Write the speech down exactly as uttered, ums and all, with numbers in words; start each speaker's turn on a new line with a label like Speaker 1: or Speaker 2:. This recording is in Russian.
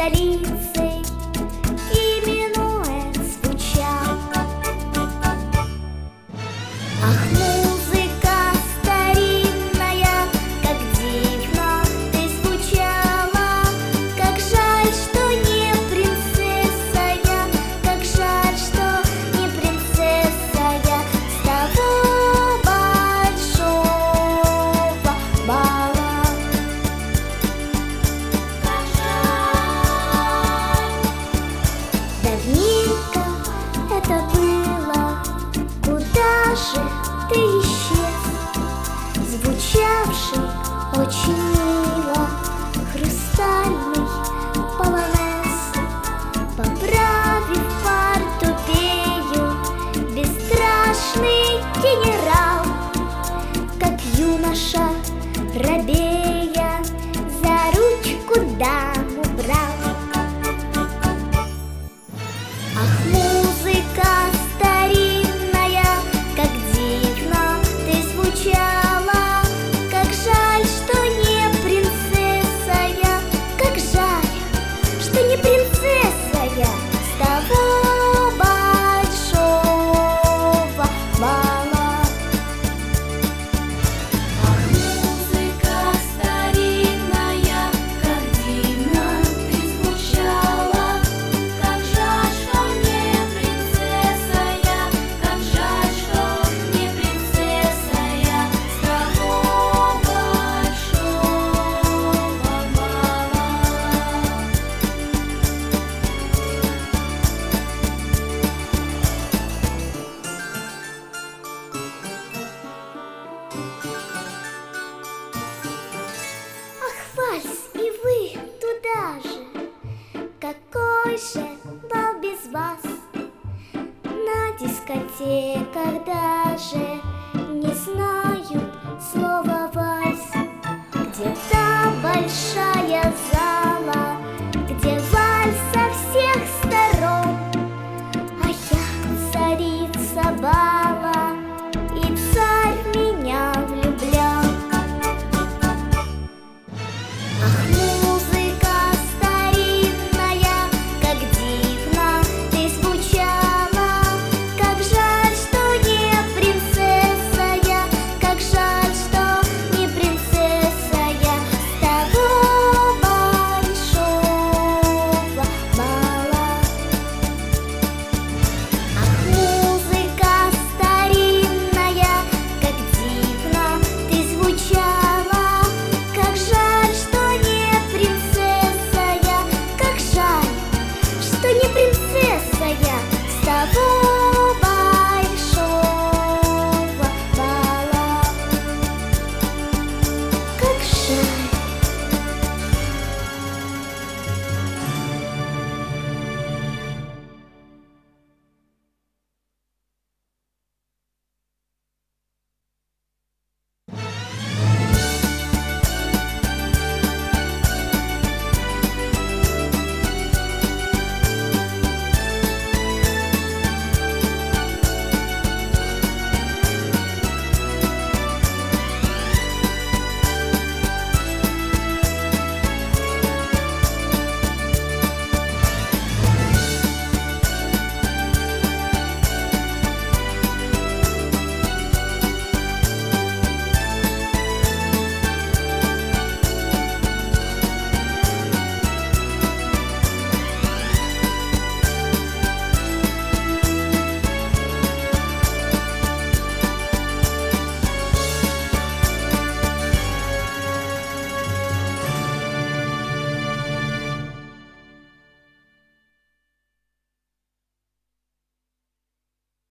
Speaker 1: столицей, и минуэт звучал. Ах, музыка старинная, как дивно ты звучала, как жаль, что не принцесса я, как жаль, что не принцесса я с того большого бала. Как жаль. Давненько это было, куда же ты исчез, звучавший очень мило хрустальный полонез, поправив портупею, бесстрашный генерал, как юноша робея за ручку даму брал. Ах, музыка старинная, как дивно ты звучала, как жаль, что не принцесса я, как жаль, что не принцесса я с того большого бала. Ах, музыка старинная, как дивно ты звучала, как жаль, что не принцесса я, как жаль, что не принцесса я с того большого бала. Ах, вальс, и вы туда же! Какой же бал без вас? На дискотеках даже